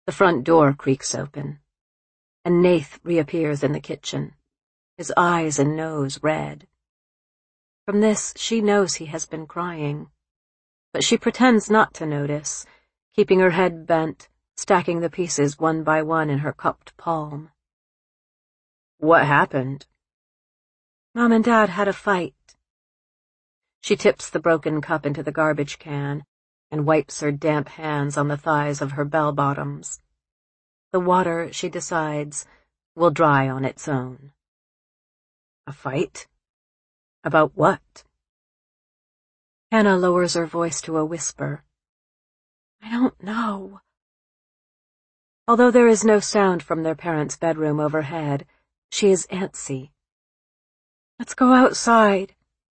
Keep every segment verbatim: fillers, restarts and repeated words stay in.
The front door creaks open, and Nath reappears in the kitchen, his eyes and nose red. From this, she knows he has been crying, but she pretends not to notice, keeping her head bent, stacking the pieces one by one in her cupped palm. "What happened?" "Mom and Dad had a fight." She tips the broken cup into the garbage can and wipes her damp hands on the thighs of her bell-bottoms. The water, she decides, will dry on its own. "A fight? About what?" Hannah lowers her voice to a whisper. "I don't know." Although there is no sound from their parents' bedroom overhead, she is antsy. "Let's go outside."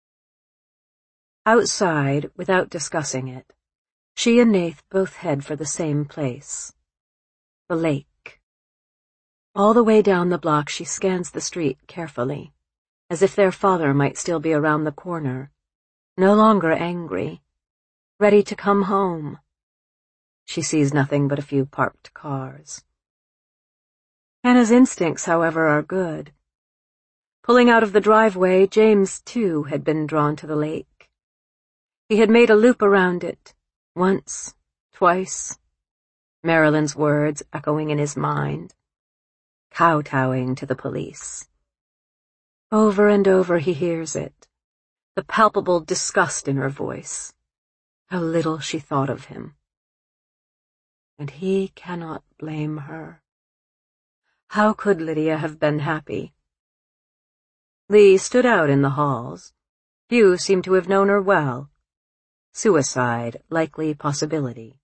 Outside, without discussing it, she and Nath both head for the same place. The lake. All the way down the block she scans the street carefully, as if their father might still be around the corner, no longer angry, ready to come home. She sees nothing but a few parked cars. Hannah's instincts, however, are good. Pulling out of the driveway, James, too, had been drawn to the lake. He had made a loop around it, once, twice, Marilyn's words echoing in his mind, kowtowing to the police. Over and over he hears it, the palpable disgust in her voice, how little she thought of him. And he cannot blame her. How could Lydia have been happy? Lee stood out in the halls. Few seemed to have known her well. Suicide, likely possibility.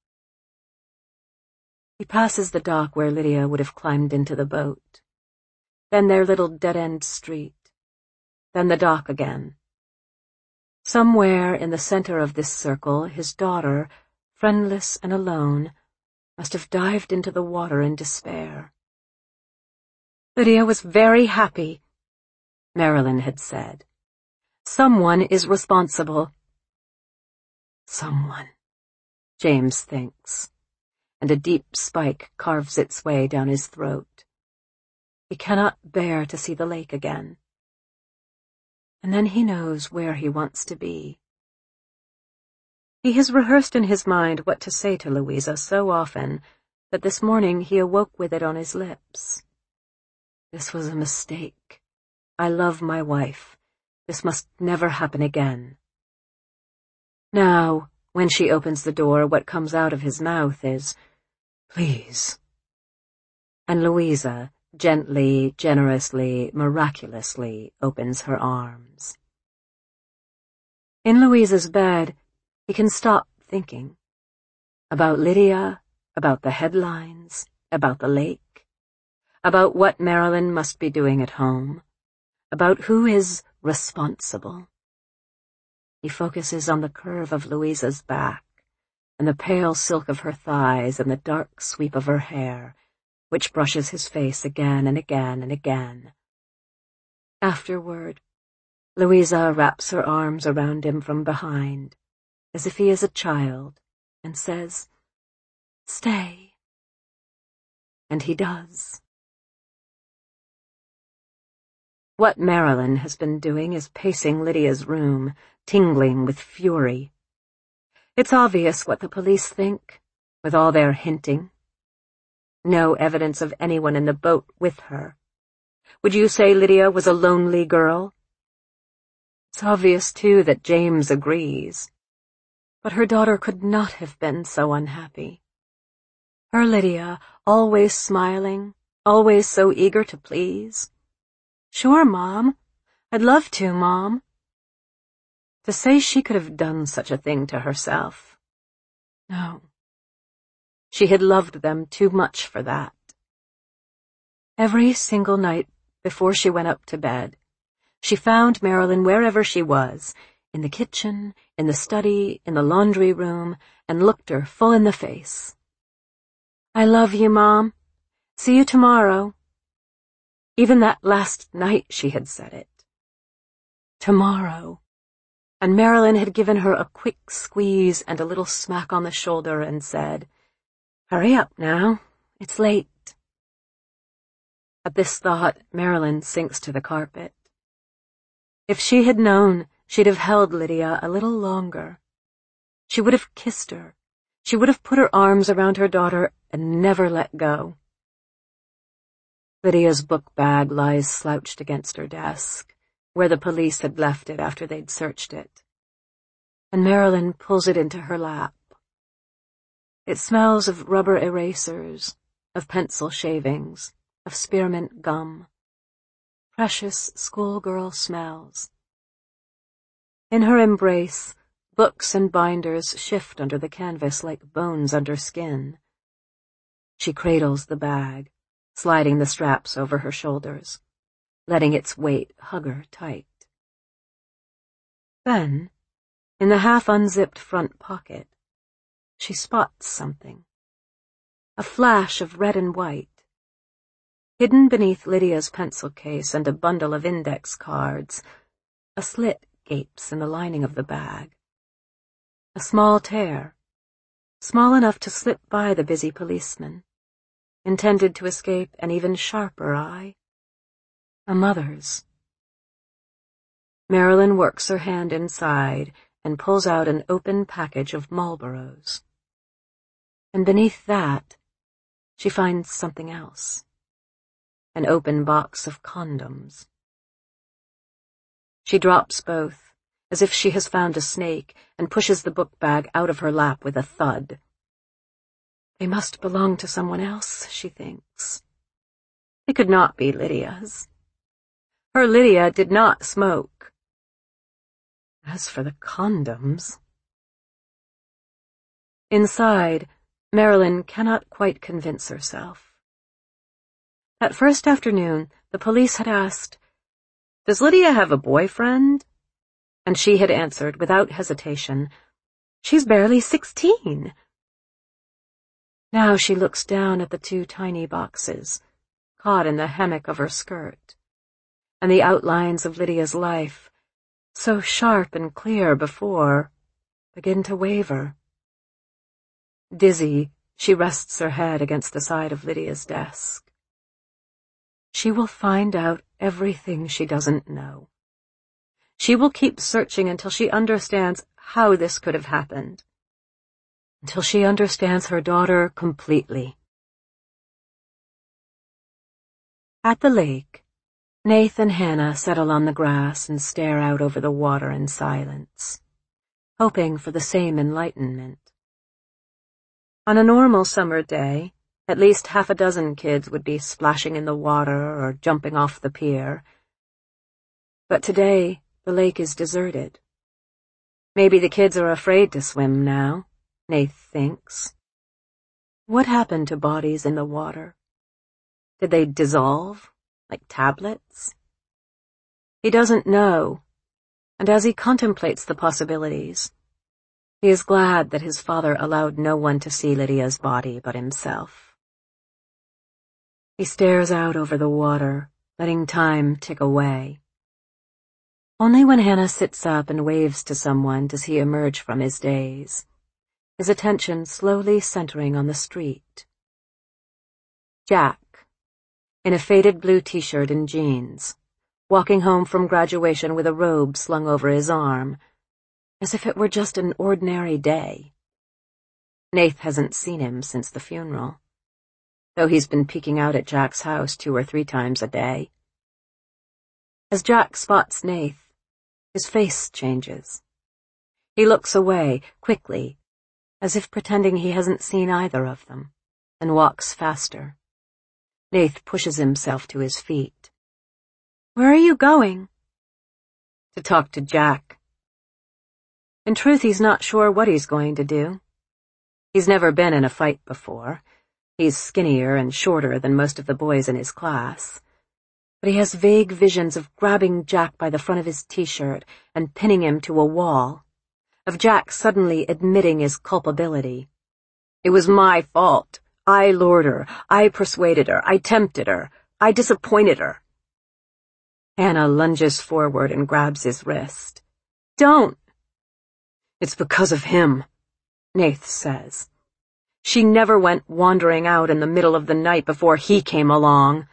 He passes the dock where Lydia would have climbed into the boat. Then their little dead-end street. Then the dock again. Somewhere in the center of this circle, his daughter, friendless and alone, must have dived into the water in despair. Lydia was very happy, Marilyn had said. Someone is responsible. Someone, James thinks, and a deep spike carves its way down his throat. He cannot bear to see the lake again. And then he knows where he wants to be. He has rehearsed in his mind what to say to Louisa so often that this morning he awoke with it on his lips. This was a mistake. I love my wife. This must never happen again. Now, when she opens the door, what comes out of his mouth is, "Please." And Louisa, gently, generously, miraculously, opens her arms. In Louisa's bed, he can stop thinking. About Lydia, about the headlines, about the lake, about what Marilyn must be doing at home, about who is responsible. He focuses on the curve of Louisa's back, and the pale silk of her thighs and the dark sweep of her hair, which brushes his face again and again and again. Afterward, Louisa wraps her arms around him from behind, as if he is a child, and says, "Stay." And he does. What Marilyn has been doing is pacing Lydia's room, tingling with fury. It's obvious what the police think, with all their hinting. No evidence of anyone in the boat with her. Would you say Lydia was a lonely girl? It's obvious, too, that James agrees. But her daughter could not have been so unhappy. Her Lydia, always smiling, always so eager to please. "Sure, Mom. I'd love to, Mom." To say she could have done such a thing to herself. No. She had loved them too much for that. Every single night before she went up to bed, she found Marilyn wherever she was, in the kitchen, in the study, in the laundry room, and looked her full in the face. "I love you, Mom. See you tomorrow." Even that last night she had said it. Tomorrow. And Marilyn had given her a quick squeeze and a little smack on the shoulder and said, "Hurry up now. It's late. At this thought, Marilyn sinks to the carpet. If she had known, she'd have held Lydia a little longer. She would have kissed her. She would have put her arms around her daughter and never let go. Lydia's book bag lies slouched against her desk, where the police had left it after they'd searched it, and Marilyn pulls it into her lap. It smells of rubber erasers, of pencil shavings, of spearmint gum. Precious schoolgirl smells. In her embrace, books and binders shift under the canvas like bones under skin. She cradles the bag, sliding the straps over her shoulders, letting its weight hug her tight. Then, in the half-unzipped front pocket, she spots something. A flash of red and white. Hidden beneath Lydia's pencil case and a bundle of index cards, a slit gapes in the lining of the bag. A small tear, small enough to slip by the busy policeman, intended to escape an even sharper eye. A mother's. Marilyn works her hand inside and pulls out an open package of Marlboros. And beneath that, she finds something else. An open box of condoms. She drops both, as if she has found a snake, and pushes the book bag out of her lap with a thud. They must belong to someone else, she thinks. They could not be Lydia's. Her Lydia did not smoke. As for the condoms... Inside, Marilyn cannot quite convince herself. That first afternoon, the police had asked, "Does Lydia have a boyfriend?" And she had answered, without hesitation, "She's barely sixteen." Now she looks down at the two tiny boxes, caught in the hammock of her skirt, and the outlines of Lydia's life, so sharp and clear before, begin to waver. Dizzy, she rests her head against the side of Lydia's desk. She will find out everything she doesn't know. She will keep searching until she understands how this could have happened, until she understands her daughter completely. At the lake, Nath and Hannah settle on the grass and stare out over the water in silence, hoping for the same enlightenment. On a normal summer day, at least half a dozen kids would be splashing in the water or jumping off the pier. But today, the lake is deserted. Maybe the kids are afraid to swim now, Nath thinks. What happened to bodies in the water? Did they dissolve, like tablets? He doesn't know, and as he contemplates the possibilities, he is glad that his father allowed no one to see Lydia's body but himself. He stares out over the water, letting time tick away. Only when Hannah sits up and waves to someone does he emerge from his daze, his attention slowly centering on the street. Jack, in a faded blue t-shirt and jeans, walking home from graduation with a robe slung over his arm, as if it were just an ordinary day. Nath hasn't seen him since the funeral, though he's been peeking out at Jack's house two or three times a day. As Jack spots Nath, his face changes. He looks away, quickly, as if pretending he hasn't seen either of them, and walks faster. Nath pushes himself to his feet. "Where are you going?" "To talk to Jack." In truth, he's not sure what he's going to do. He's never been in a fight before. He's skinnier and shorter than most of the boys in his class. But he has vague visions of grabbing Jack by the front of his t-shirt and pinning him to a wall, of Jack suddenly admitting his culpability. "It was my fault. I lured her. I persuaded her. I tempted her. I disappointed her." Hannah lunges forward and grabs his wrist. "Don't!" "It's because of him," Nath says. She never went wandering out in the middle of the night before he came along.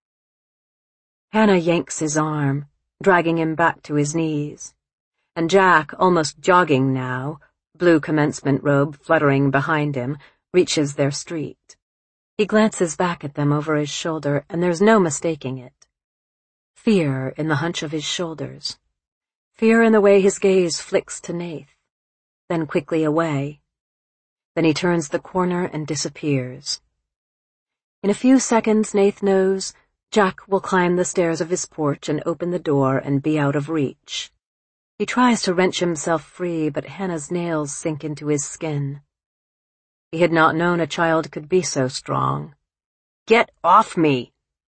Hannah yanks his arm, dragging him back to his knees, and Jack, almost jogging now, blue commencement robe fluttering behind him, reaches their street. He glances back at them over his shoulder, and there's no mistaking it. Fear in the hunch of his shoulders. Fear in the way his gaze flicks to Nath, then quickly away. Then he turns the corner and disappears. In a few seconds, Nath knows, Jack will climb the stairs of his porch and open the door and be out of reach. He tries to wrench himself free, but Hannah's nails sink into his skin. He had not known a child could be so strong. "Get off me!"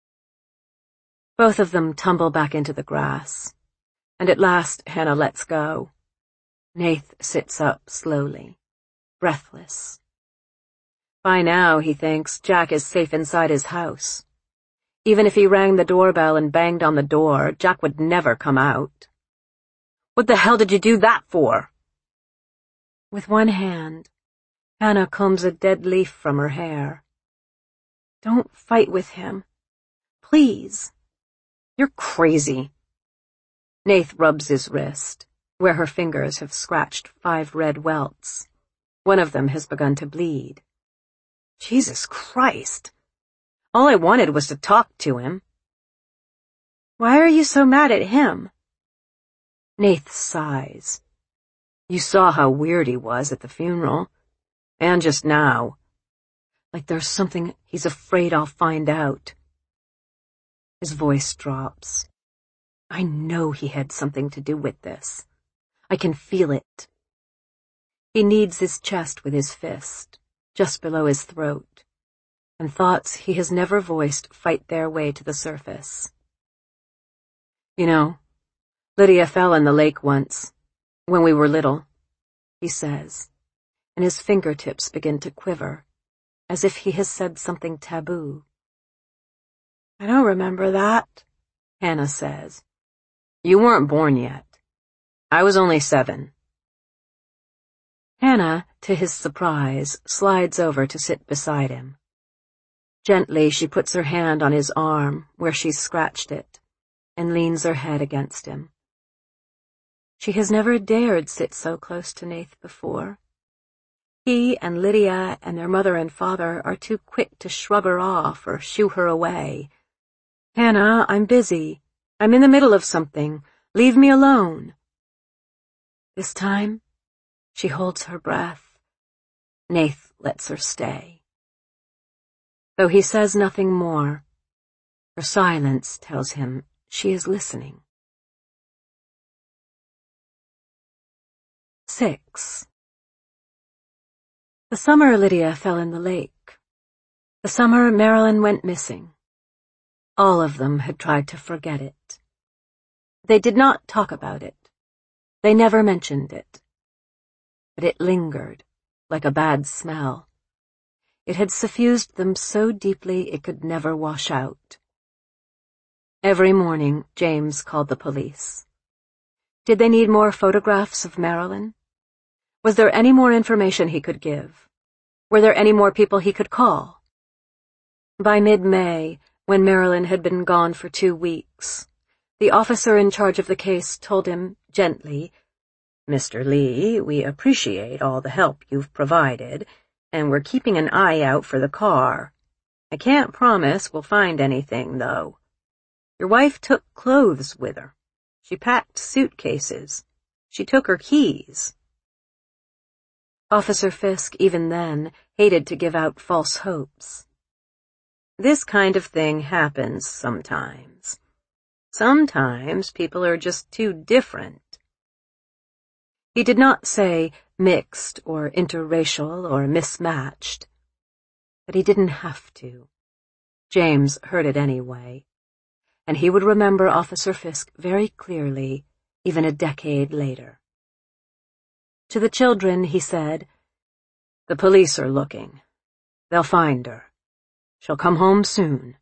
Both of them tumble back into the grass, and at last Hannah lets go. Nath sits up slowly, breathless. By now, he thinks, Jack is safe inside his house. Even if he rang the doorbell and banged on the door, Jack would never come out. "What the hell did you do that for?" With one hand, Hannah combs a dead leaf from her hair. "Don't fight with him. Please." "You're crazy." Nath rubs his wrist, where her fingers have scratched five red welts. One of them has begun to bleed. "Jesus Christ. All I wanted was to talk to him." "Why are you so mad at him?" Nath sighs. "You saw how weird he was at the funeral. And just now. Like there's something he's afraid I'll find out." His voice drops. "I know he had something to do with this. I can feel it." He kneads his chest with his fist, just below his throat, and thoughts he has never voiced fight their way to the surface. "You know, Lydia fell in the lake once, when we were little," he says, and his fingertips begin to quiver, as if he has said something taboo. "I don't remember that," Hannah says. "You weren't born yet. I was only seven." Hannah, to his surprise, slides over to sit beside him. Gently, she puts her hand on his arm, where she's scratched it, and leans her head against him. She has never dared sit so close to Nath before. He and Lydia and their mother and father are too quick to shrug her off or shoo her away. "Hannah, I'm busy. I'm in the middle of something. Leave me alone." This time, she holds her breath. Nath lets her stay. Though he says nothing more, her silence tells him she is listening. Six. The summer Lydia fell in the lake. The summer Marilyn went missing. All of them had tried to forget it. They did not talk about it. They never mentioned it. But it lingered, like a bad smell. It had suffused them so deeply it could never wash out. Every morning, James called the police. Did they need more photographs of Marilyn? Was there any more information he could give? Were there any more people he could call? By mid-May, when Marilyn had been gone for two weeks, the officer in charge of the case told him, gently, "Mister Lee, we appreciate all the help you've provided, and we're keeping an eye out for the car. I can't promise we'll find anything, though. Your wife took clothes with her. She packed suitcases. She took her keys." Officer Fisk, even then, hated to give out false hopes. This kind of thing happens sometimes. Sometimes people are just too different. He did not say mixed or interracial or mismatched. But he didn't have to. James heard it anyway, and he would remember Officer Fisk very clearly, even a decade later. To the children, he said, "The police are looking. They'll find her. She'll come home soon."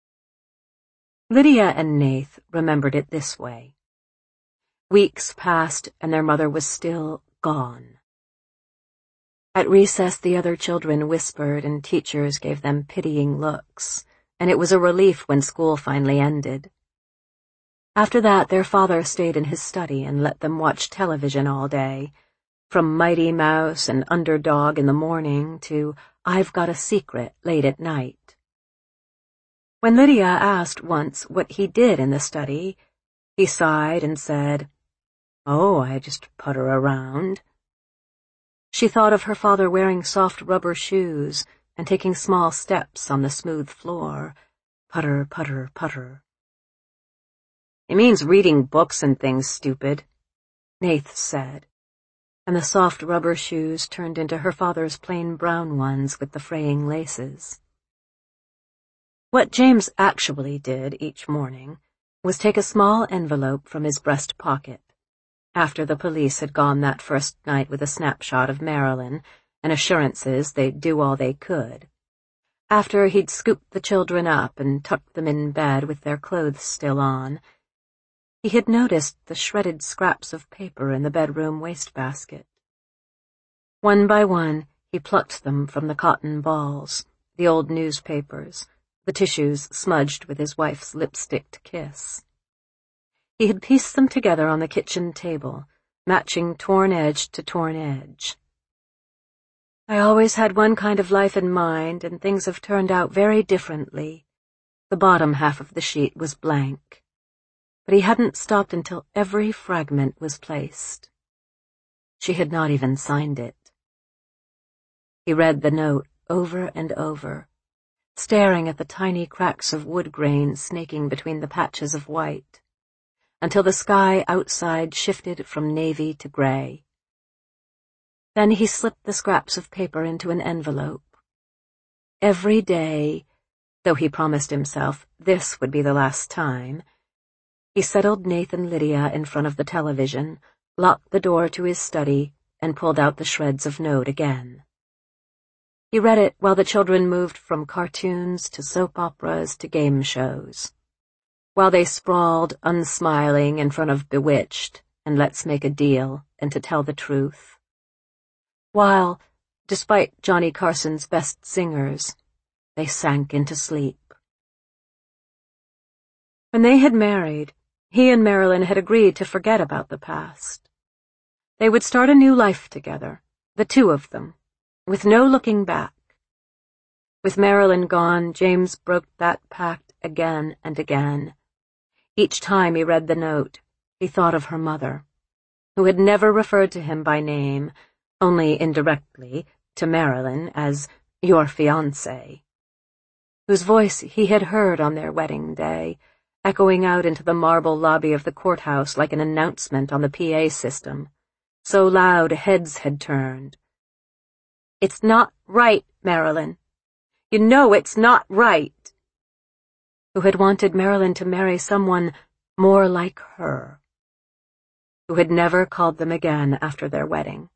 Lydia and Nath remembered it this way. Weeks passed and their mother was still gone. At recess, the other children whispered and teachers gave them pitying looks, and it was a relief when school finally ended. After that, their father stayed in his study and let them watch television all day, from Mighty Mouse and Underdog in the morning to I've Got a Secret late at night. When Lydia asked once what he did in the study, he sighed and said, "Oh, I just putter around." She thought of her father wearing soft rubber shoes and taking small steps on the smooth floor. Putter, putter, putter. "It means reading books and things, stupid," Nath said, and the soft rubber shoes turned into her father's plain brown ones with the fraying laces. What James actually did each morning was take a small envelope from his breast pocket, after the police had gone that first night with a snapshot of Marilyn and assurances they'd do all they could, after he'd scooped the children up and tucked them in bed with their clothes still on. He had noticed the shredded scraps of paper in the bedroom wastebasket. One by one, he plucked them from the cotton balls, the old newspapers, the tissues smudged with his wife's lipsticked kiss. He had pieced them together on the kitchen table, matching torn edge to torn edge. "I always had one kind of life in mind, and things have turned out very differently." The bottom half of the sheet was blank, but he hadn't stopped until every fragment was placed. She had not even signed it. He read the note over and over, staring at the tiny cracks of wood grain snaking between the patches of white, until the sky outside shifted from navy to gray. Then he slipped the scraps of paper into an envelope. Every day, though he promised himself this would be the last time, he settled Nath and Lydia in front of the television, locked the door to his study, and pulled out the shreds of note again. He read it while the children moved from cartoons to soap operas to game shows, while they sprawled unsmiling in front of Bewitched and Let's Make a Deal and To Tell the Truth, while, despite Johnny Carson's best singers, they sank into sleep. When they had married, he and Marilyn had agreed to forget about the past. They would start a new life together, the two of them, with no looking back. With Marilyn gone, James broke that pact again and again. Each time he read the note, he thought of her mother, who had never referred to him by name, only indirectly, to Marilyn as your fiancé, whose voice he had heard on their wedding day, echoing out into the marble lobby of the courthouse like an announcement on the P A system, so loud heads had turned. "It's not right, Marilyn. You know it's not right." Who had wanted Marilyn to marry someone more like her, who had never called them again after their wedding.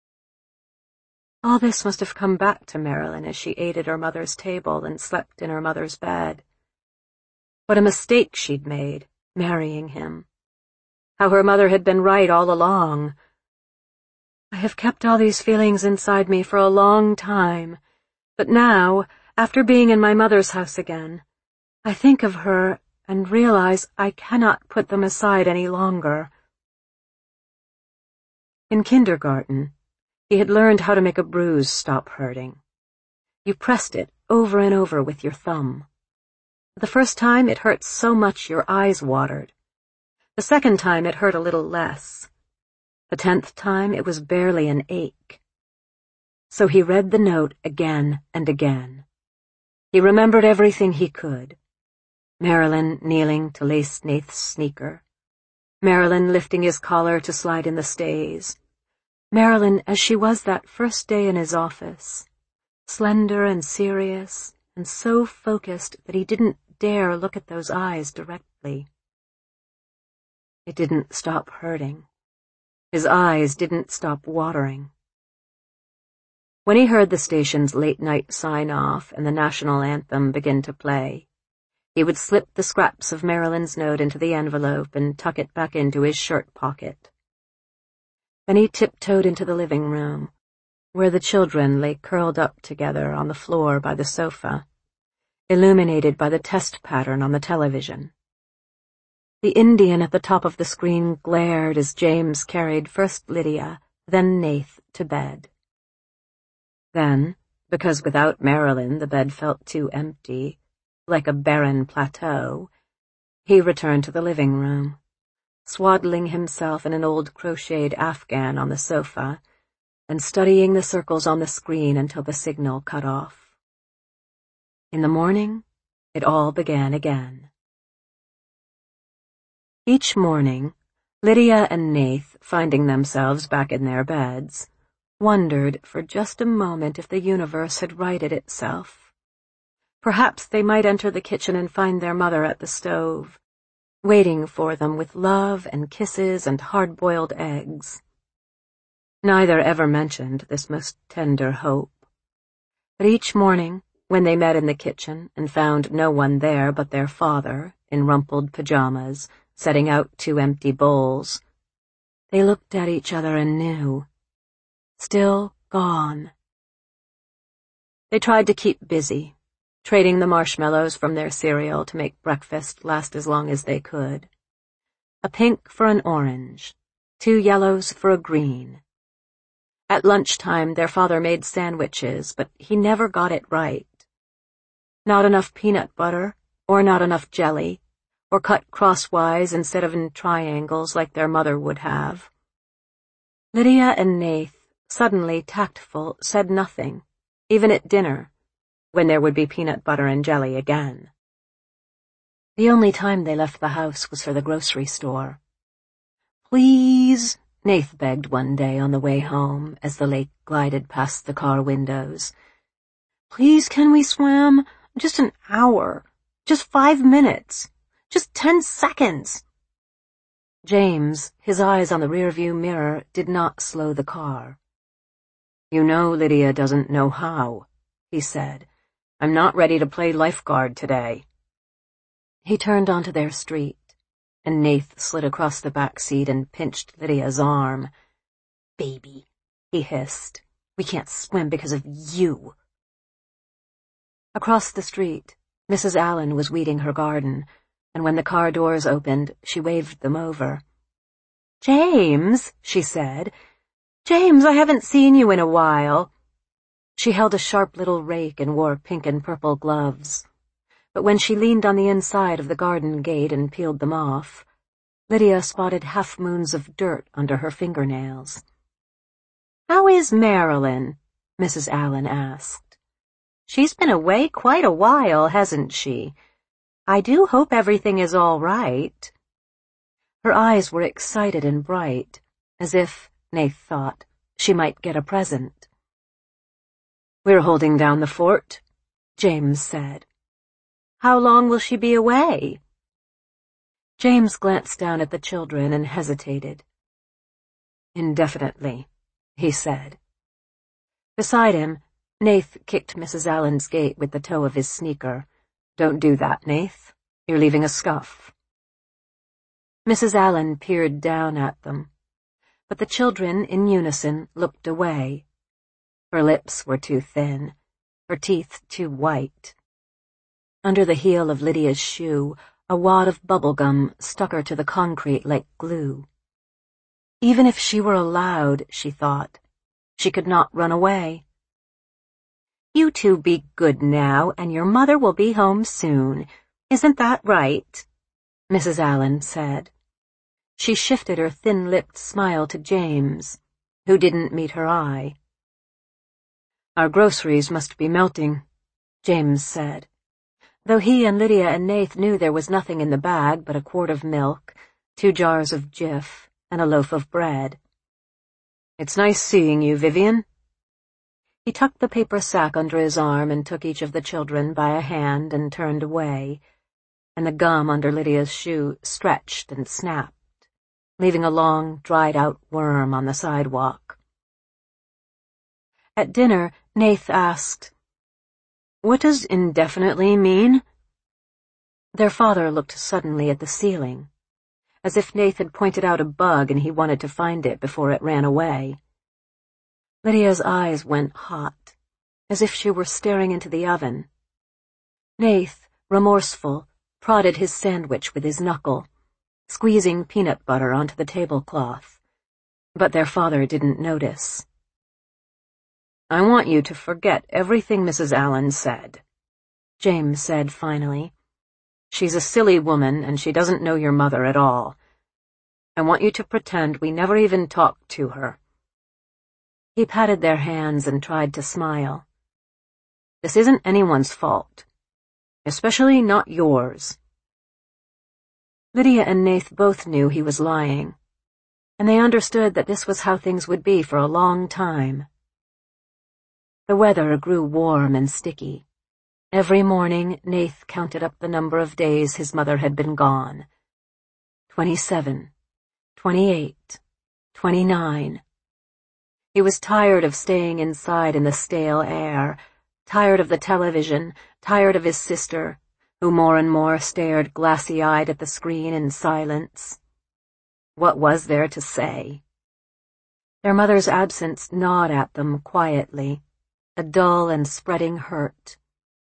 All this must have come back to Marilyn as she ate at her mother's table and slept in her mother's bed. What a mistake she'd made, marrying him. How her mother had been right all along. I have kept all these feelings inside me for a long time, but now, after being in my mother's house again, I think of her and realize I cannot put them aside any longer. In kindergarten, he had learned how to make a bruise stop hurting. You pressed it over and over with your thumb. The first time it hurt so much your eyes watered. The second time it hurt a little less. The tenth time it was barely an ache. So he read the note again and again. He remembered everything he could. Marilyn kneeling to lace Nath's sneaker. Marilyn lifting his collar to slide in the stays. Marilyn as she was that first day in his office, slender and serious and so focused that he didn't dare look at those eyes directly. It didn't stop hurting. His eyes didn't stop watering. When he heard the station's late-night sign-off and the national anthem begin to play, he would slip the scraps of Marilyn's note into the envelope and tuck it back into his shirt pocket. Then he tiptoed into the living room, where the children lay curled up together on the floor by the sofa, illuminated by the test pattern on the television. The Indian at the top of the screen glared as James carried first Lydia, then Nath, to bed. Then, because without Marilyn the bed felt too empty, like a barren plateau, he returned to the living room, swaddling himself in an old crocheted afghan on the sofa, and studying the circles on the screen until the signal cut off. In the morning, it all began again. Each morning, Lydia and Nath, finding themselves back in their beds, wondered for just a moment if the universe had righted itself. Perhaps they might enter the kitchen and find their mother at the stove, waiting for them with love and kisses and hard-boiled eggs. Neither ever mentioned this most tender hope. But each morning, when they met in the kitchen and found no one there but their father, in rumpled pajamas, setting out two empty bowls, they looked at each other and knew. Still gone. They tried to keep busy, trading the marshmallows from their cereal to make breakfast last as long as they could. A pink for an orange, two yellows for a green. At lunchtime, their father made sandwiches, but he never got it right. Not enough peanut butter, or not enough jelly, or cut crosswise instead of in triangles like their mother would have. Lydia and Nath, suddenly tactful, said nothing, even at dinner, when there would be peanut butter and jelly again. The only time they left the house was for the grocery store. "Please," Nath begged one day on the way home as the lake glided past the car windows. "Please, can we swim? Just an hour. Just five minutes. Just ten seconds." James, his eyes on the rearview mirror, did not slow the car. "You know Lydia doesn't know how," he said. "I'm not ready to play lifeguard today." He turned onto their street, and Nath slid across the back seat and pinched Lydia's arm. "Baby," he hissed, "we can't swim because of you." Across the street, Missus Allen was weeding her garden, and when the car doors opened, she waved them over. "James," she said. "James, I haven't seen you in a while." She held a sharp little rake and wore pink and purple gloves. But when she leaned on the inside of the garden gate and peeled them off, Lydia spotted half-moons of dirt under her fingernails. "How is Marilyn?" Missus Allen asked. "She's been away quite a while, hasn't she? I do hope everything is all right." Her eyes were excited and bright, as if, Nath thought, she might get a present. "We're holding down the fort," James said. "How long will she be away?" James glanced down at the children and hesitated. "Indefinitely," he said. Beside him, Nath kicked Missus Allen's gate with the toe of his sneaker. "Don't do that, Nath. You're leaving a scuff." Missus Allen peered down at them, but the children, in unison, looked away. Her lips were too thin, her teeth too white. Under the heel of Lydia's shoe, a wad of bubble gum stuck her to the concrete like glue. Even if she were allowed, she thought, she could not run away. "You two be good now, and your mother will be home soon. Isn't that right?" Missus Allen said. She shifted her thin-lipped smile to James, who didn't meet her eye. "Our groceries must be melting," James said, though he and Lydia and Nath knew there was nothing in the bag but a quart of milk, two jars of Jif, and a loaf of bread. "It's nice seeing you, Vivian." He tucked the paper sack under his arm and took each of the children by a hand and turned away, and the gum under Lydia's shoe stretched and snapped, leaving a long, dried-out worm on the sidewalk. At dinner, Nath asked, "What does indefinitely mean?" Their father looked suddenly at the ceiling, as if Nath had pointed out a bug and he wanted to find it before it ran away. Lydia's eyes went hot, as if she were staring into the oven. Nath, remorseful, prodded his sandwich with his knuckle, squeezing peanut butter onto the tablecloth, but their father didn't notice. "I want you to forget everything Missus Allen said," James said finally. "She's a silly woman, and she doesn't know your mother at all. I want you to pretend we never even talked to her." He patted their hands and tried to smile. "This isn't anyone's fault, especially not yours." Lydia and Nath both knew he was lying, and they understood that this was how things would be for a long time. The weather grew warm and sticky. Every morning, Nath counted up the number of days his mother had been gone. Twenty-seven, twenty-eight, twenty-nine. He was tired of staying inside in the stale air, tired of the television, tired of his sister, who more and more stared glassy-eyed at the screen in silence. What was there to say? Their mother's absence gnawed at them quietly, a dull and spreading hurt.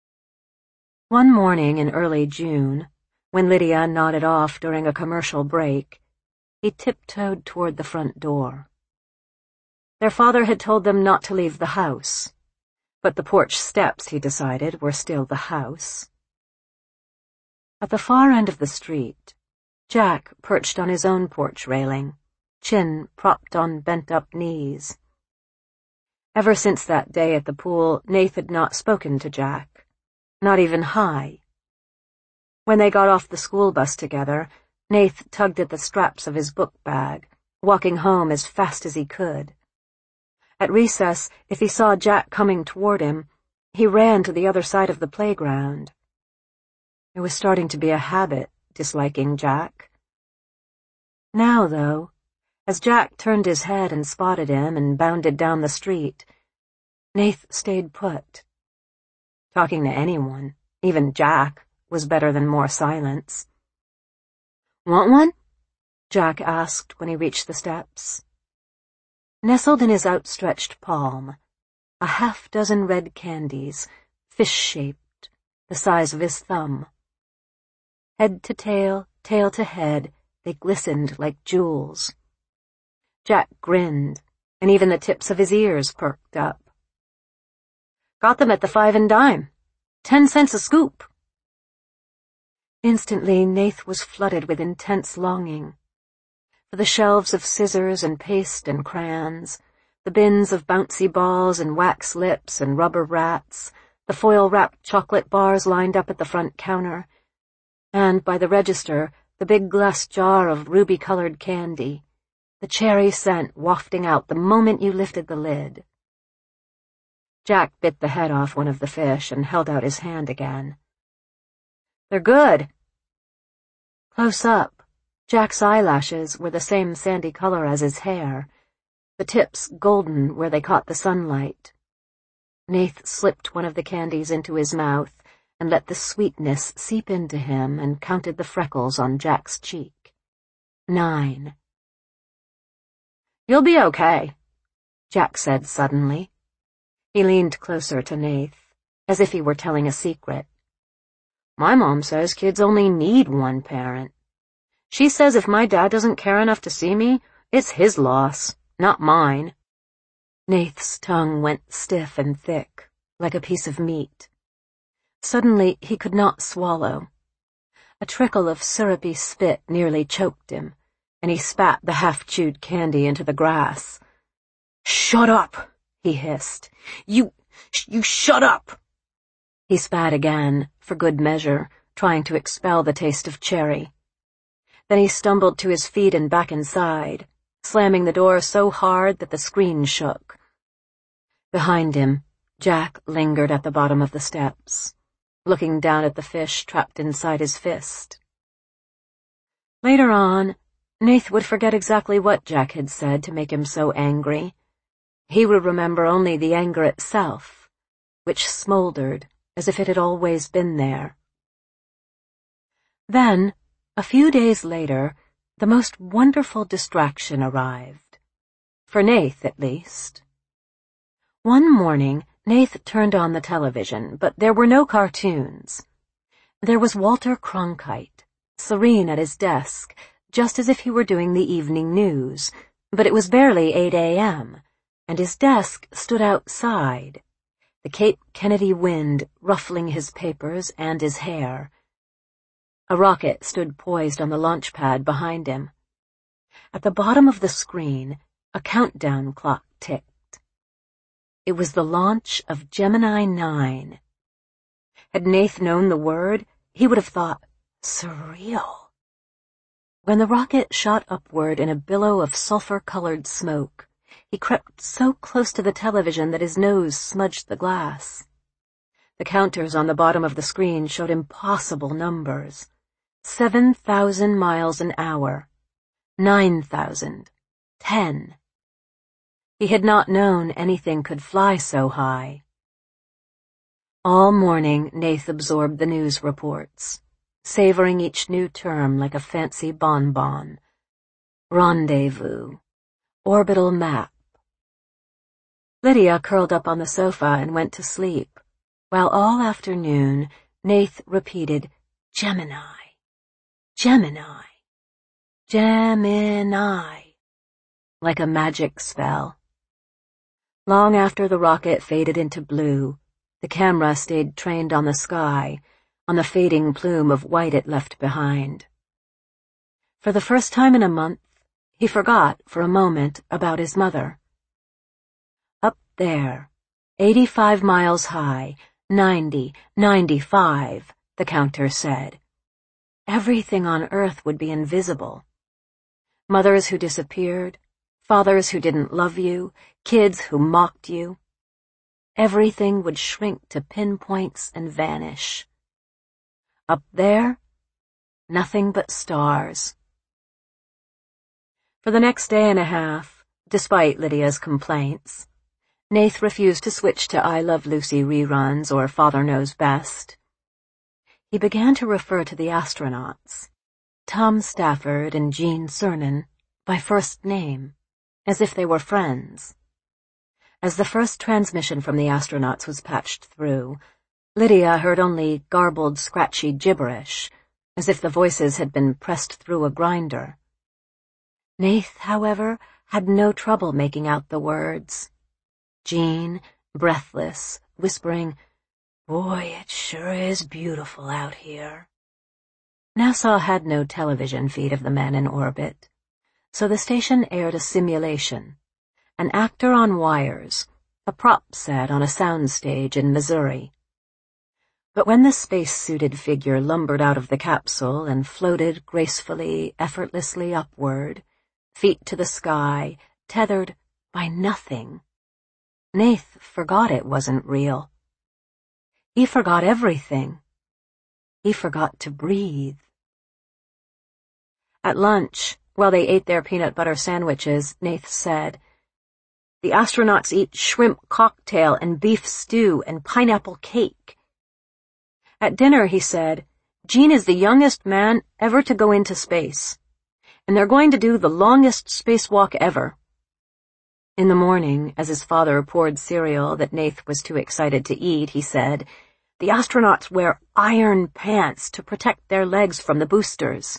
One morning in early June, when Lydia nodded off during a commercial break, he tiptoed toward the front door. Their father had told them not to leave the house, but the porch steps, he decided, were still the house. At the far end of the street, Jack perched on his own porch railing, chin propped on bent-up knees. Ever since that day at the pool, Nath had not spoken to Jack, not even hi. When they got off the school bus together, Nath tugged at the straps of his book bag, walking home as fast as he could. At recess, if he saw Jack coming toward him, he ran to the other side of the playground. It was starting to be a habit, disliking Jack. Now, though, as Jack turned his head and spotted him and bounded down the street, Nath stayed put. Talking to anyone, even Jack, was better than more silence. "Want one?" Jack asked when he reached the steps. Nestled in his outstretched palm, a half-dozen red candies, fish-shaped, the size of his thumb. Head to tail, tail to head, they glistened like jewels. Jack grinned, and even the tips of his ears perked up. "Got them at the five and dime. Ten cents a scoop." Instantly, Nath was flooded with intense longing. For the shelves of scissors and paste and crayons, the bins of bouncy balls and wax lips and rubber rats, the foil-wrapped chocolate bars lined up at the front counter, and, by the register, the big glass jar of ruby-colored candy, the cherry scent wafting out the moment you lifted the lid. Jack bit the head off one of the fish and held out his hand again. "They're good." Close up, Jack's eyelashes were the same sandy color as his hair, the tips golden where they caught the sunlight. Nath slipped one of the candies into his mouth and let the sweetness seep into him and counted the freckles on Jack's cheek. Nine. "You'll be okay," Jack said suddenly. He leaned closer to Nath, as if he were telling a secret. "My mom says kids only need one parent. She says if my dad doesn't care enough to see me, it's his loss, not mine." Nath's tongue went stiff and thick, like a piece of meat. Suddenly he could not swallow. A trickle of syrupy spit nearly choked him, and he spat the half-chewed candy into the grass. "Shut up," he hissed. You, you shut up." He spat again, for good measure, trying to expel the taste of cherry. Then he stumbled to his feet and back inside, slamming the door so hard that the screen shook. Behind him, Jack lingered at the bottom of the steps, looking down at the fish trapped inside his fist. Later on, Nath would forget exactly what Jack had said to make him so angry. He would remember only the anger itself, which smoldered as if it had always been there. Then, a few days later, the most wonderful distraction arrived. For Nath, at least. One morning, Nath turned on the television, but there were no cartoons. There was Walter Cronkite, serene at his desk, just as if he were doing the evening news, but it was barely eight a m, and his desk stood outside, the Cape Kennedy wind ruffling his papers and his hair. A rocket stood poised on the launch pad behind him. At the bottom of the screen, a countdown clock ticked. It was the launch of Gemini nine. Had Nath known the word, he would have thought, surreal. When the rocket shot upward in a billow of sulfur-colored smoke, he crept so close to the television that his nose smudged the glass. The counters on the bottom of the screen showed impossible numbers. Seven thousand miles an hour. Nine thousand. Ten. He had not known anything could fly so high. All morning, Nath absorbed the news reports, savoring each new term like a fancy bonbon. Rendezvous. Orbital map. Lydia curled up on the sofa and went to sleep, while all afternoon, Nath repeated, Gemini. Gemini. Gemini. Like a magic spell. Long after the rocket faded into blue, the camera stayed trained on the sky, on the fading plume of white it left behind. For the first time in a month, he forgot for a moment about his mother. Up there, eighty-five miles high, ninety, ninety-five, the counter said. Everything on Earth would be invisible. Mothers who disappeared, fathers who didn't love you, kids who mocked you. Everything would shrink to pinpoints and vanish. Up there, nothing but stars. For the next day and a half, despite Lydia's complaints, Nath refused to switch to I Love Lucy reruns or Father Knows Best. He began to refer to the astronauts, Tom Stafford and Gene Cernan, by first name, as if they were friends. As the first transmission from the astronauts was patched through, Lydia heard only garbled, scratchy gibberish, as if the voices had been pressed through a grinder. Nath, however, had no trouble making out the words. Gene, breathless, whispering, Boy, it sure is beautiful out here. NASA had no television feed of the men in orbit, so the station aired a simulation, an actor on wires, a prop set on a soundstage in Missouri. But when the space-suited figure lumbered out of the capsule and floated gracefully, effortlessly upward, feet to the sky, tethered by nothing, Nath forgot it wasn't real. He forgot everything. He forgot to breathe. At lunch, while they ate their peanut butter sandwiches, Nath said, The astronauts eat shrimp cocktail and beef stew and pineapple cake. At dinner, he said, Gene is the youngest man ever to go into space, and they're going to do the longest spacewalk ever. In the morning, as his father poured cereal that Nath was too excited to eat, he said, The astronauts wear iron pants to protect their legs from the boosters.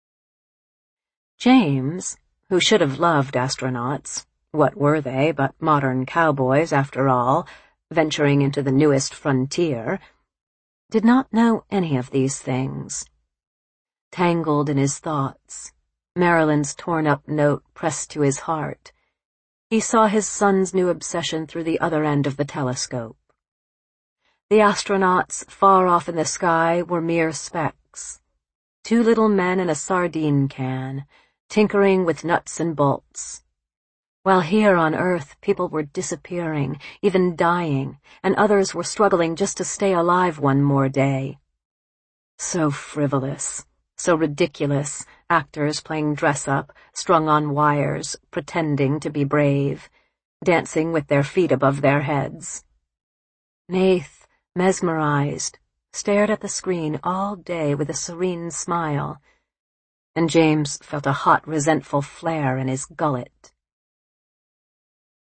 James, who should have loved astronauts, what were they but modern cowboys, after all, venturing into the newest frontier, did not know any of these things. Tangled in his thoughts, Marilyn's torn-up note pressed to his heart, he saw his son's new obsession through the other end of the telescope. The astronauts far off in the sky were mere specks, two little men in a sardine can, tinkering with nuts and bolts, while here on Earth people were disappearing, even dying, and others were struggling just to stay alive one more day. So frivolous, so ridiculous, actors playing dress-up, strung on wires, pretending to be brave, dancing with their feet above their heads. Nath, mesmerized, stared at the screen all day with a serene smile, and James felt a hot, resentful flare in his gullet.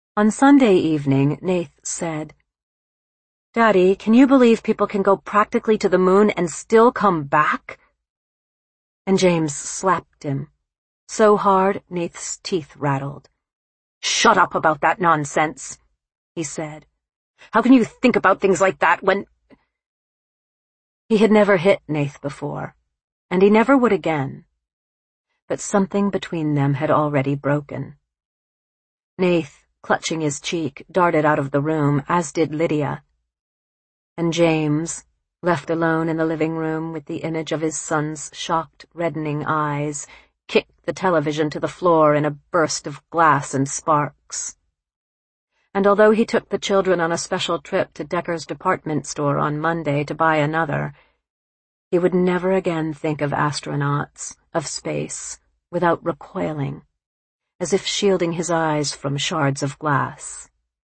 On Sunday evening, Nath said, "Daddy, can you believe people can go practically to the moon and still come back?" And James slapped him, so hard Nath's teeth rattled. "Shut up about that nonsense," he said. "How can you think about things like that when—" He had never hit Nath before, and he never would again. But something between them had already broken. Nath, clutching his cheek, darted out of the room, as did Lydia. And James, left alone in the living room with the image of his son's shocked, reddening eyes, kicked the television to the floor in a burst of glass and sparks. And although he took the children on a special trip to Decker's department store on Monday to buy another, he would never again think of astronauts, of space, without recoiling, as if shielding his eyes from shards of glass.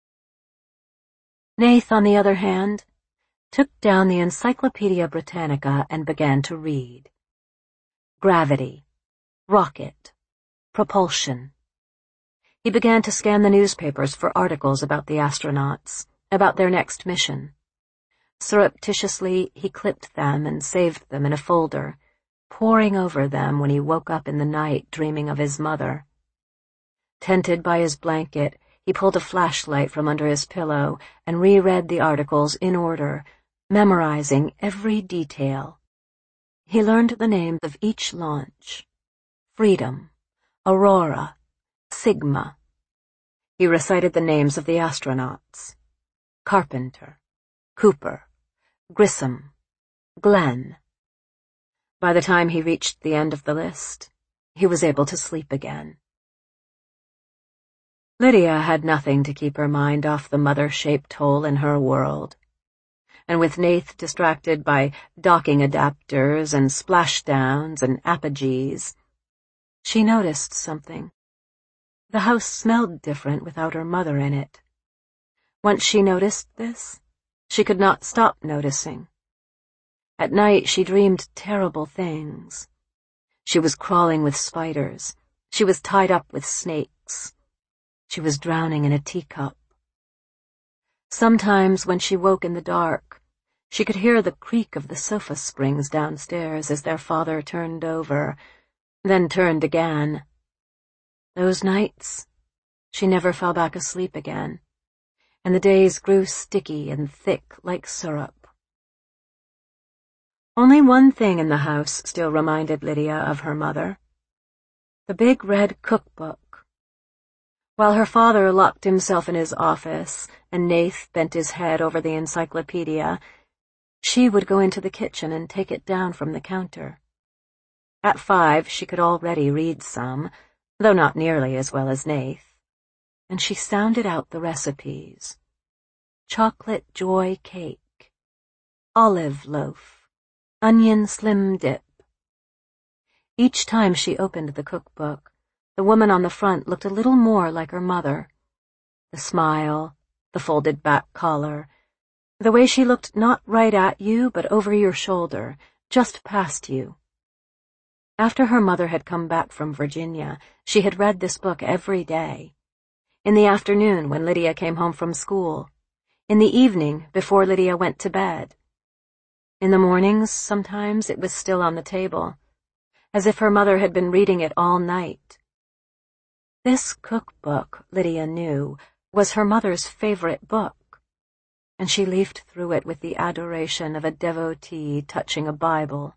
Nath, on the other hand, took down the Encyclopedia Britannica and began to read. Gravity, rocket, propulsion. He began to scan the newspapers for articles about the astronauts, about their next mission. Surreptitiously, he clipped them and saved them in a folder, poring over them when he woke up in the night dreaming of his mother. Tented by his blanket, he pulled a flashlight from under his pillow and reread the articles in order, memorizing every detail. He learned the names of each launch: Freedom, Aurora, Sigma. He recited the names of the astronauts: Carpenter, Cooper, Grissom, Glenn. By the time he reached the end of the list, he was able to sleep again. Lydia had nothing to keep her mind off the mother-shaped hole in her world. And with Nath distracted by docking adapters and splashdowns and apogees, she noticed something. The house smelled different without her mother in it. Once she noticed this, she could not stop noticing. At night she dreamed terrible things. She was crawling with spiders. She was tied up with snakes. She was drowning in a teacup. Sometimes when she woke in the dark, she could hear the creak of the sofa springs downstairs as their father turned over, then turned again. Those nights, she never fell back asleep again, and the days grew sticky and thick like syrup. Only one thing in the house still reminded Lydia of her mother: the big red cookbook. While her father locked himself in his office and Nath bent his head over the encyclopedia, she would go into the kitchen and take it down from the counter. At five she could already read some, though not nearly as well as Nath, and she sounded out the recipes: chocolate joy cake, olive loaf, onion slim dip. Each time she opened the cookbook, the woman on the front looked a little more like her mother. The smile, the folded back collar, the way she looked not right at you but over your shoulder, just past you. After her mother had come back from Virginia, she had read this book every day. In the afternoon when Lydia came home from school. In the evening before Lydia went to bed. In the mornings, sometimes, it was still on the table, as if her mother had been reading it all night. This cookbook, Lydia knew, was her mother's favorite book, and she leafed through it with the adoration of a devotee touching a Bible.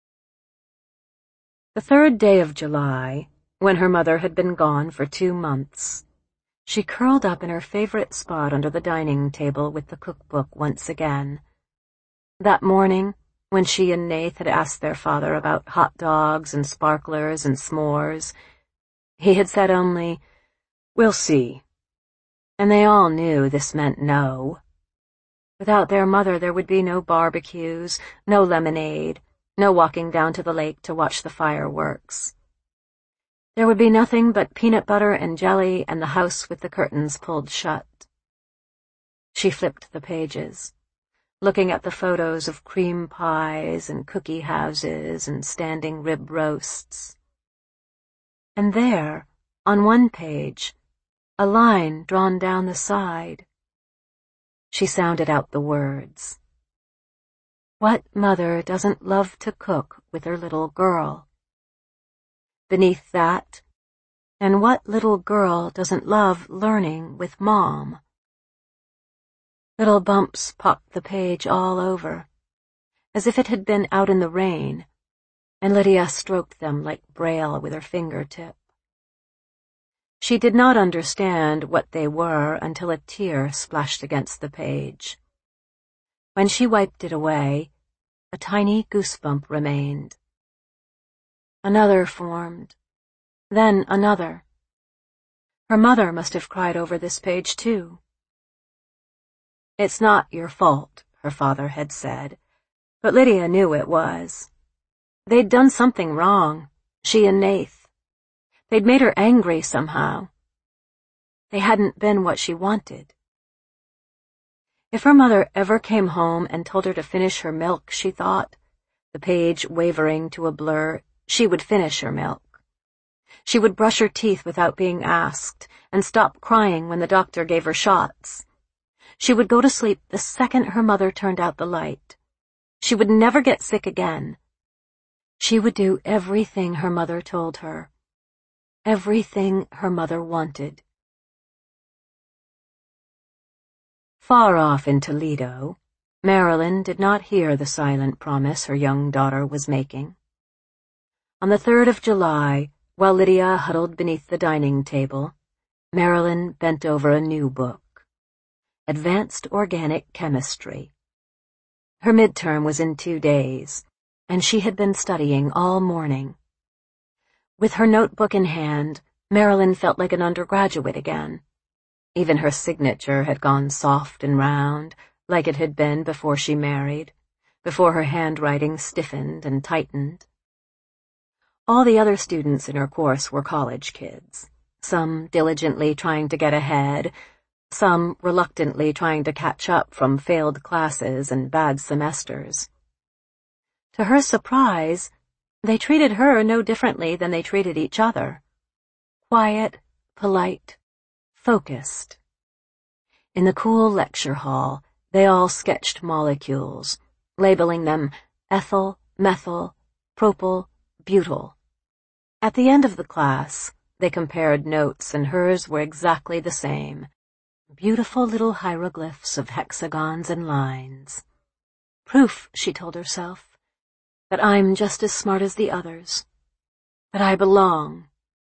The third day of July, when her mother had been gone for two months, she curled up in her favorite spot under the dining table with the cookbook once again. That morning, when she and Nath had asked their father about hot dogs and sparklers and s'mores, he had said only, "We'll see." And they all knew this meant no. Without their mother there would be no barbecues, no lemonade, no walking down to the lake to watch the fireworks. There would be nothing but peanut butter and jelly and the house with the curtains pulled shut. She flipped the pages, looking at the photos of cream pies and cookie houses and standing rib roasts. And there, on one page, a line drawn down the side. She sounded out the words. What mother doesn't love to cook with her little girl? Beneath that, and what little girl doesn't love learning with Mom? Little bumps pocked the page all over, as if it had been out in the rain, and Lydia stroked them like Braille with her fingertip. She did not understand what they were until a tear splashed against the page. When she wiped it away, a tiny goosebump remained. Another formed, then another. Her mother must have cried over this page, too. It's not your fault, her father had said, but Lydia knew it was. They'd done something wrong, she and Nath. They'd made her angry somehow. They hadn't been what she wanted. If her mother ever came home and told her to finish her milk, she thought, the page wavering to a blur, she would finish her milk. She would brush her teeth without being asked and stop crying when the doctor gave her shots. She would go to sleep the second her mother turned out the light. She would never get sick again. She would do everything her mother told her. Everything her mother wanted. Far off in Toledo, Marilyn did not hear the silent promise her young daughter was making. On the third of July, while Lydia huddled beneath the dining table, Marilyn bent over a new book, Advanced Organic Chemistry. Her midterm was in two days, and she had been studying all morning. With her notebook in hand, Marilyn felt like an undergraduate again. Even her signature had gone soft and round, like it had been before she married, before her handwriting stiffened and tightened. All the other students in her course were college kids, some diligently trying to get ahead, some reluctantly trying to catch up from failed classes and bad semesters. To her surprise, they treated her no differently than they treated each other. Quiet, polite, focused. In the cool lecture hall, they all sketched molecules, labeling them ethyl, methyl, propyl, butyl. At the end of the class, they compared notes, and hers were exactly the same. Beautiful little hieroglyphs of hexagons and lines. Proof, she told herself, that I'm just as smart as the others, that I belong.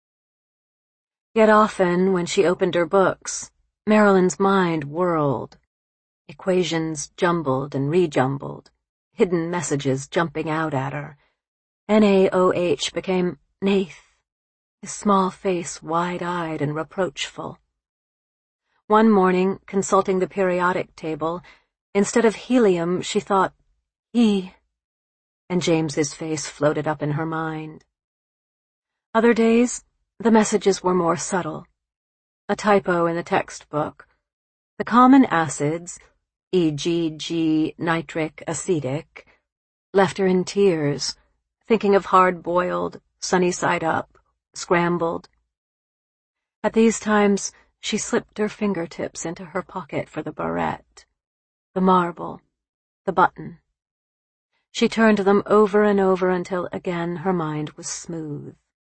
Yet often, when she opened her books, Marilyn's mind whirled, equations jumbled and rejumbled, hidden messages jumping out at her. N A O H became Nath, his small face wide-eyed and reproachful. One morning, consulting the periodic table, instead of helium, she thought, he, and James's face floated up in her mind. Other days, the messages were more subtle. A typo in the textbook. The common acids, for example G nitric acetic, left her in tears, thinking of hard-boiled, sunny-side-up, scrambled. At these times, she slipped her fingertips into her pocket for the barrette, the marble, the button. She turned them over and over until again her mind was smooth.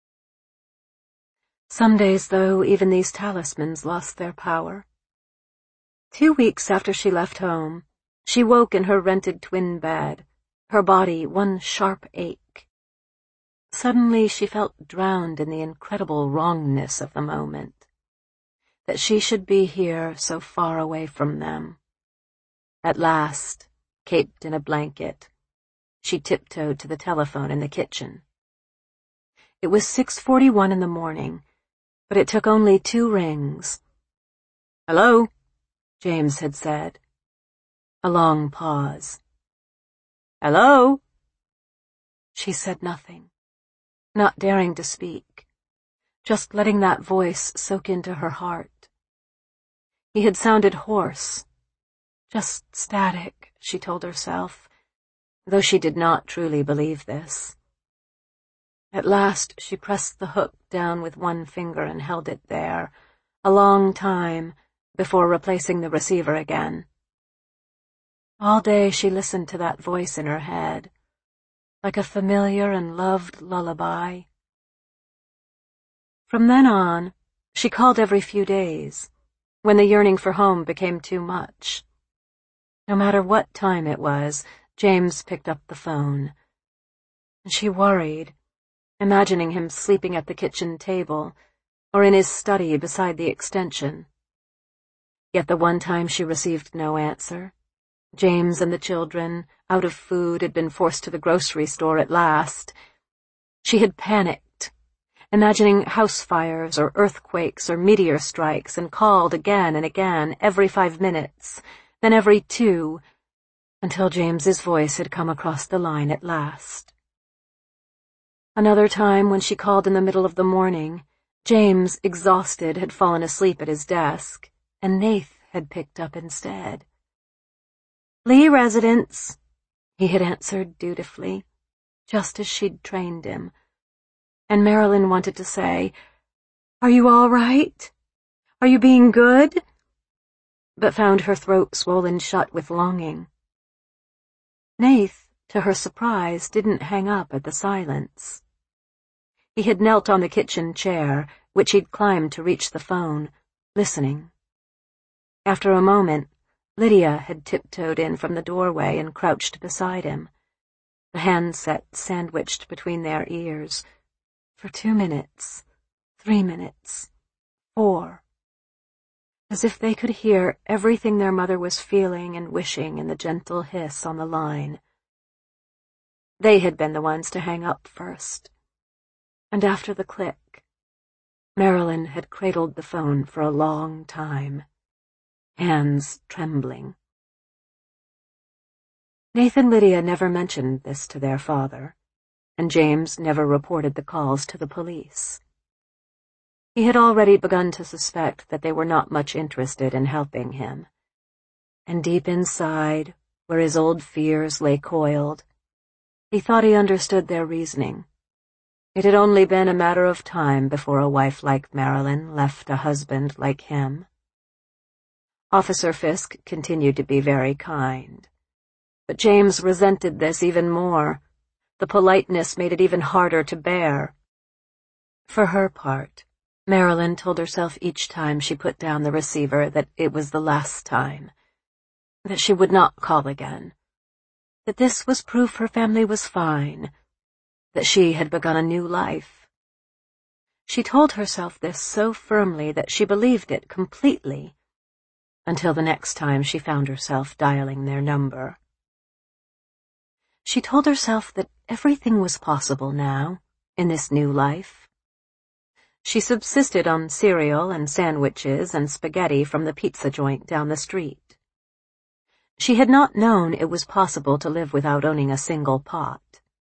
Some days, though, even these talismans lost their power. Two weeks after she left home, she woke in her rented twin bed, her body one sharp ache. Suddenly she felt drowned in the incredible wrongness of the moment, that she should be here so far away from them. At last, caped in a blanket, she tiptoed to the telephone in the kitchen. It was six forty-one in the morning, but it took only two rings. "Hello," James had said. A long pause. "Hello?" She said nothing, not daring to speak, just letting that voice soak into her heart. He had sounded hoarse, just static, she told herself, though she did not truly believe this. At last she pressed the hook down with one finger and held it there, a long time, before replacing the receiver again. All day she listened to that voice in her head, like a familiar and loved lullaby. From then on, she called every few days, when the yearning for home became too much. No matter what time it was, James picked up the phone. And she worried, imagining him sleeping at the kitchen table, or in his study beside the extension. Yet the one time she received no answer, James and the children, out of food, had been forced to the grocery store at last. She had panicked, imagining house fires or earthquakes or meteor strikes, and called again and again, every five minutes, then every two, until James's voice had come across the line at last. Another time, when she called in the middle of the morning, James, exhausted, had fallen asleep at his desk, and Nath had picked up instead. "Lee residence," he had answered dutifully, just as she'd trained him. And Marilyn wanted to say, "Are you all right? Are you being good?" but found her throat swollen shut with longing. Nath, to her surprise, didn't hang up at the silence. He had knelt on the kitchen chair, which he'd climbed to reach the phone, listening. After a moment, Lydia had tiptoed in from the doorway and crouched beside him, the handset sandwiched between their ears, for two minutes, three minutes, four, as if they could hear everything their mother was feeling and wishing in the gentle hiss on the line. They had been the ones to hang up first, and after the click, Marilyn had cradled the phone for a long time, hands trembling. Nathan and Lydia never mentioned this to their father, and James never reported the calls to the police. He had already begun to suspect that they were not much interested in helping him, and deep inside, where his old fears lay coiled, he thought he understood their reasoning. It had only been a matter of time before a wife like Marilyn left a husband like him. Officer Fisk continued to be very kind, but James resented this even more. The politeness made it even harder to bear. For her part, Marilyn told herself each time she put down the receiver that it was the last time, that she would not call again, that this was proof her family was fine, that she had begun a new life. She told herself this so firmly that she believed it completely, until the next time she found herself dialing their number. She told herself that everything was possible now, in this new life. She subsisted on cereal and sandwiches and spaghetti from the pizza joint down the street. She had not known it was possible to live without owning a single pot.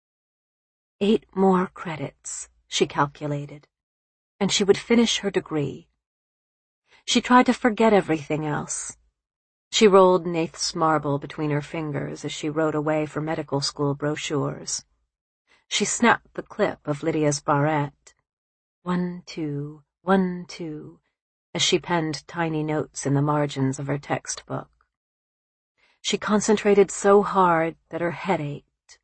Eight more credits, she calculated, and she would finish her degree. She tried to forget everything else. She rolled Nath's marble between her fingers as she wrote away for medical school brochures. She snapped the clip of Lydia's barrette. One, two, one, two, as she penned tiny notes in the margins of her textbook. She concentrated so hard that her head ached.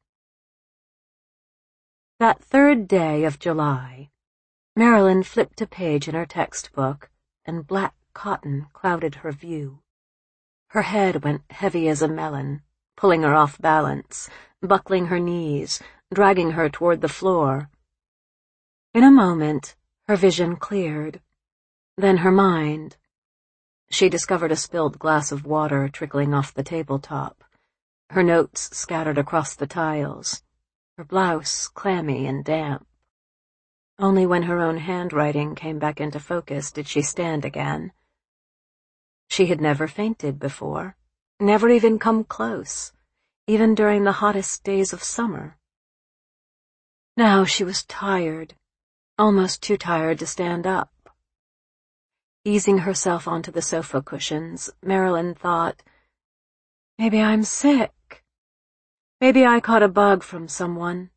That third day of July, Marilyn flipped a page in her textbook, and black cotton clouded her view. Her head went heavy as a melon, pulling her off balance, buckling her knees, dragging her toward the floor. In a moment, her vision cleared. Then her mind. She discovered a spilled glass of water trickling off the tabletop, her notes scattered across the tiles, her blouse clammy and damp. Only when her own handwriting came back into focus did she stand again. She had never fainted before, never even come close, even during the hottest days of summer. Now she was tired, almost too tired to stand up. Easing herself onto the sofa cushions, Marilyn thought, maybe I'm sick. Maybe I caught a bug from someone.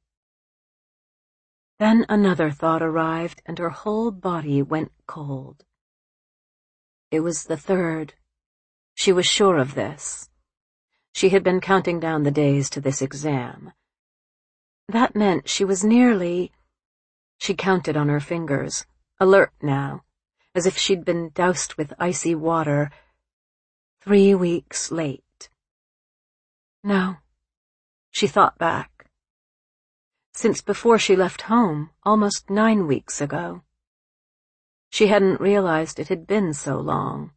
Then another thought arrived, and her whole body went cold. It was the third. She was sure of this. She had been counting down the days to this exam. That meant she was nearly— She counted on her fingers, alert now, as if she'd been doused with icy water. Three weeks late. No. She thought back. Since before she left home, almost nine weeks ago. She hadn't realized it had been so long.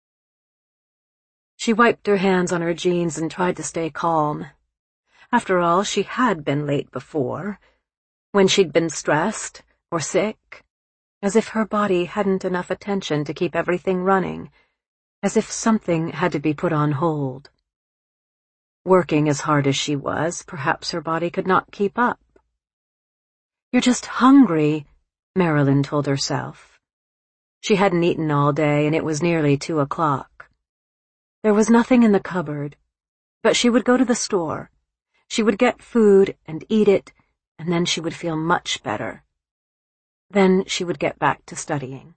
She wiped her hands on her jeans and tried to stay calm. After all, she had been late before, when she'd been stressed or sick, as if her body hadn't enough attention to keep everything running, as if something had to be put on hold. Working as hard as she was, perhaps her body could not keep up. You're just hungry, Marilyn told herself. She hadn't eaten all day, and it was nearly two o'clock. There was nothing in the cupboard, but she would go to the store. She would get food and eat it, and then she would feel much better. Then she would get back to studying.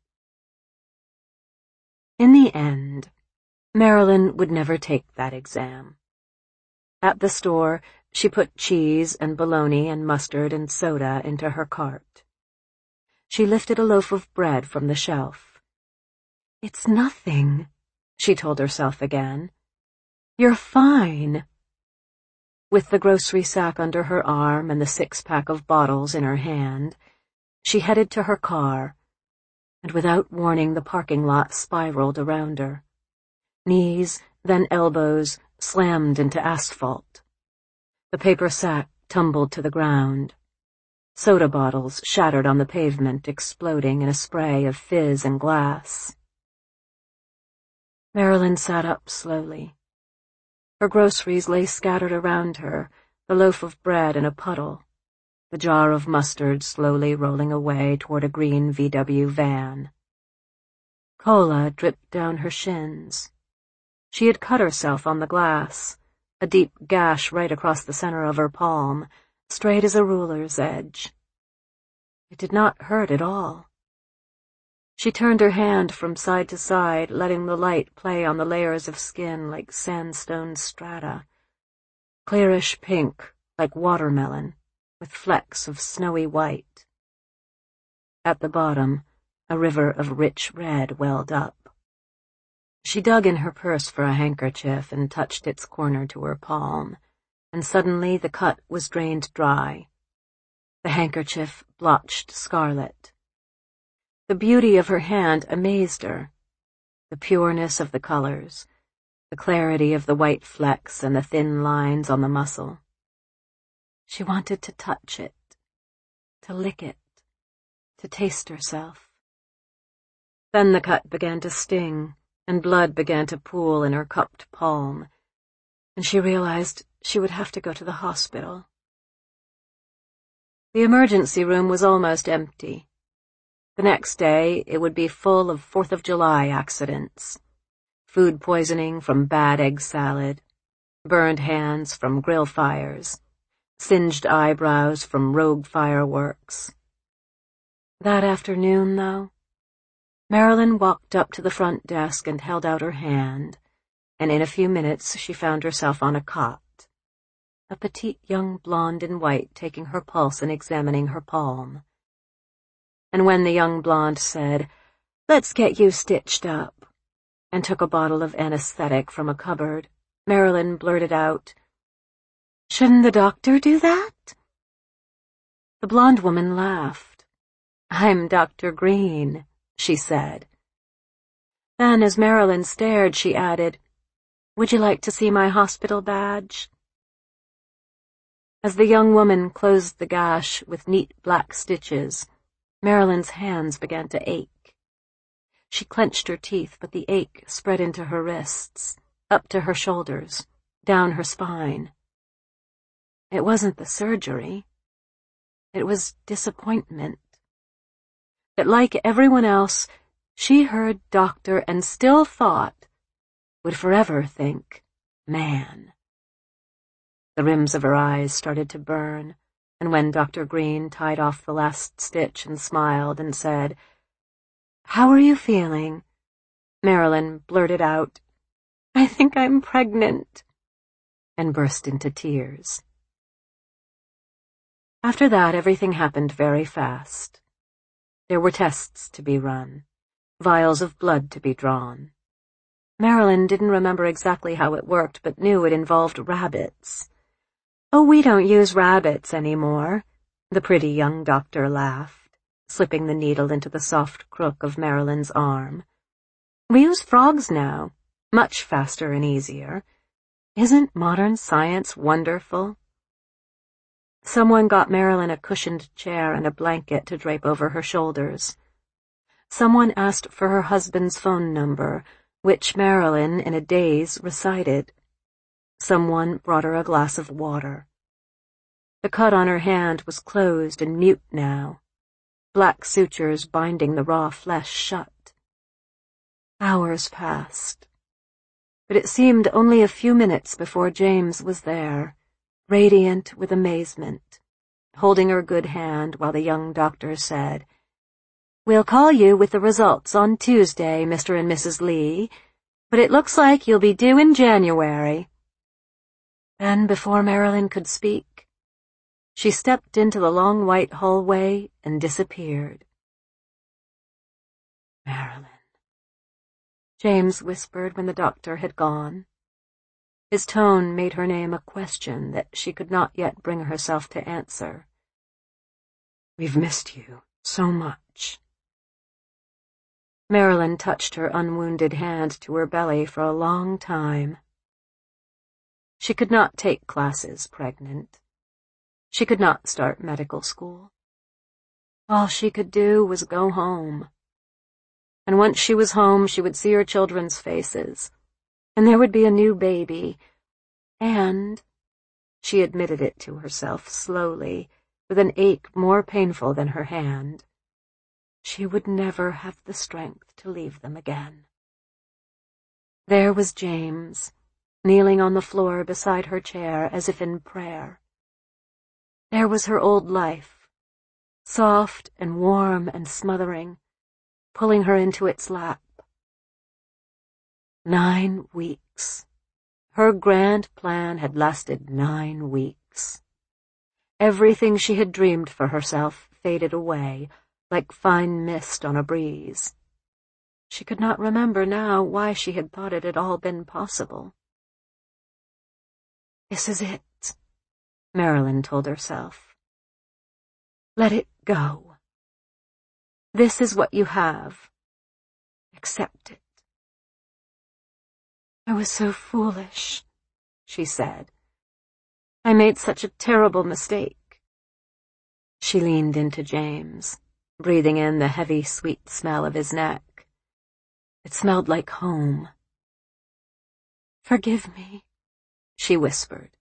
In the end, Marilyn would never take that exam. At the store, she put cheese and bologna and mustard and soda into her cart. She lifted a loaf of bread from the shelf. It's nothing, she told herself again. You're fine. With the grocery sack under her arm and the six-pack of bottles in her hand, she headed to her car, and without warning the parking lot spiraled around her. Knees, then elbows, slammed into asphalt. The paper sack tumbled to the ground. Soda bottles shattered on the pavement, exploding in a spray of fizz and glass. Marilyn sat up slowly. Her groceries lay scattered around her, the loaf of bread in a puddle, the jar of mustard slowly rolling away toward a green V W van. Cola dripped down her shins. She had cut herself on the glass, a deep gash right across the center of her palm, straight as a ruler's edge. It did not hurt at all. She turned her hand from side to side, letting the light play on the layers of skin like sandstone strata, clearish pink like watermelon, with flecks of snowy white. At the bottom, a river of rich red welled up. She dug in her purse for a handkerchief and touched its corner to her palm, and suddenly the cut was drained dry. The handkerchief blotched scarlet. The beauty of her hand amazed her, the pureness of the colors, the clarity of the white flecks and the thin lines on the muscle. She wanted to touch it, to lick it, to taste herself. Then the cut began to sting, and blood began to pool in her cupped palm, and she realized she would have to go to the hospital. The emergency room was almost empty. The next day, it would be full of Fourth of July accidents. Food poisoning from bad egg salad, burned hands from grill fires, singed eyebrows from rogue fireworks. That afternoon, though, Marilyn walked up to the front desk and held out her hand, and in a few minutes she found herself on a cot, a petite young blonde in white taking her pulse and examining her palm. And when the young blonde said, "Let's get you stitched up," and took a bottle of anesthetic from a cupboard, Marilyn blurted out, "Shouldn't the doctor do that?" The blonde woman laughed. "I'm Doctor Green," she said. Then, as Marilyn stared, she added, "Would you like to see my hospital badge?" As the young woman closed the gash with neat black stitches, Marilyn's hands began to ache. She clenched her teeth, but the ache spread into her wrists, up to her shoulders, down her spine. It wasn't the surgery. It was disappointment. That, like everyone else, she heard doctor and still thought, would forever think, man. The rims of her eyes started to burn, and when Doctor Green tied off the last stitch and smiled and said, "How are you feeling?" Marilyn blurted out, "I think I'm pregnant," and burst into tears. After that, everything happened very fast. There were tests to be run, vials of blood to be drawn. Marilyn didn't remember exactly how it worked, but knew it involved rabbits. "Oh, we don't use rabbits anymore," the pretty young doctor laughed, slipping the needle into the soft crook of Marilyn's arm. "We use frogs now, much faster and easier. Isn't modern science wonderful?" Someone got Marilyn a cushioned chair and a blanket to drape over her shoulders. Someone asked for her husband's phone number, which Marilyn, in a daze, recited. Someone brought her a glass of water. The cut on her hand was closed and mute now, black sutures binding the raw flesh shut. Hours passed, but it seemed only a few minutes before James was there, radiant with amazement, holding her good hand while the young doctor said, "We'll call you with the results on Tuesday, Mister and Missus Lee, but it looks like you'll be due in January." Then, before Marilyn could speak, she stepped into the long white hallway and disappeared. "Marilyn," James whispered when the doctor had gone. His tone made her name a question that she could not yet bring herself to answer. "We've missed you so much." Marilyn touched her unwounded hand to her belly for a long time. She could not take classes pregnant. She could not start medical school. All she could do was go home. And once she was home, she would see her children's faces, and there would be a new baby, and, she admitted it to herself slowly, with an ache more painful than her hand, she would never have the strength to leave them again. There was James, kneeling on the floor beside her chair as if in prayer. There was her old life, soft and warm and smothering, pulling her into its lap. Nine weeks. Her grand plan had lasted nine weeks. Everything she had dreamed for herself faded away, like fine mist on a breeze. She could not remember now why she had thought it had all been possible. "This is it," Marilyn told herself. "Let it go. This is what you have. Accept it." "I was so foolish," she said. "I made such a terrible mistake." She leaned into James, breathing in the heavy, sweet smell of his neck. It smelled like home. "Forgive me," she whispered.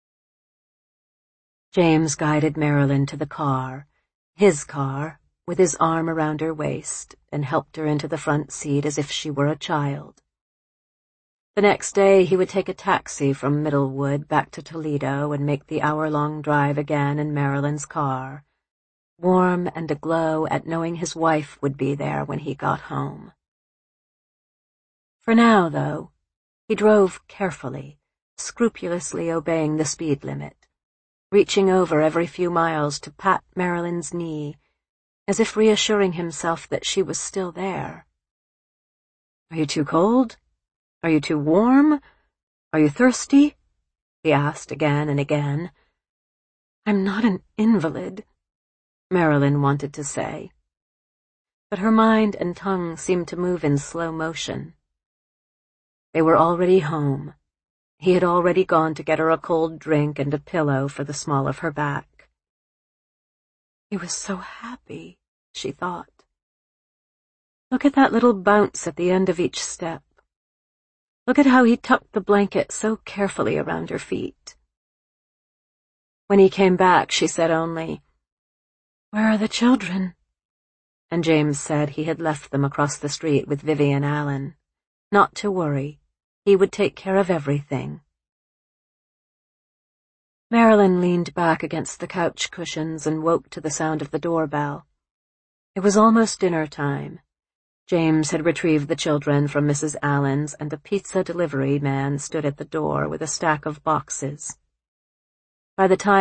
James guided Marilyn to the car, his car, with his arm around her waist, and helped her into the front seat as if she were a child. The next day he would take a taxi from Middlewood back to Toledo and make the hour-long drive again in Marilyn's car, warm and aglow at knowing his wife would be there when he got home. For now, though, he drove carefully, scrupulously obeying the speed limit, reaching over every few miles to pat Marilyn's knee, as if reassuring himself that she was still there. "Are you too cold? Are you too warm? Are you thirsty?" he asked again and again. "I'm not an invalid," Marilyn wanted to say. But her mind and tongue seemed to move in slow motion. They were already home. He had already gone to get her a cold drink and a pillow for the small of her back. He was so happy, she thought. Look at that little bounce at the end of each step. Look at how he tucked the blanket so carefully around her feet. When he came back, she said only, "Where are the children?" And James said he had left them across the street with Vivian Allen. Not to worry. He would take care of everything. Marilyn leaned back against the couch cushions and woke to the sound of the doorbell. It was almost dinner time. James had retrieved the children from Missus Allen's, and the pizza delivery man stood at the door with a stack of boxes. By the time